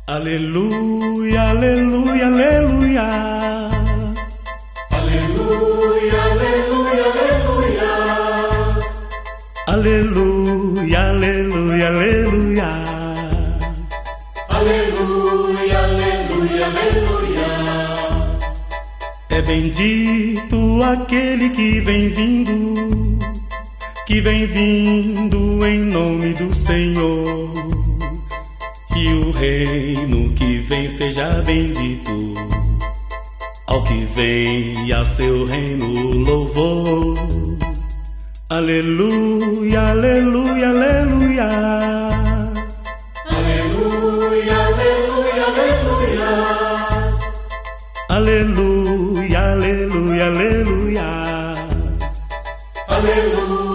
Aleluia, aleluia, aleluia. Aleluia, aleluia, aleluia. Aleluia, aleluia, aleluia. Aleluia, aleluia, aleluia. É bendito aquele que vem vindo em nome do Senhor. Que o reino que vem seja bendito, ao que vem a seu reino louvor. Aleluia, aleluia, aleluia. Aleluia, aleluia, aleluia. Aleluia, aleluia, aleluia. Aleluia.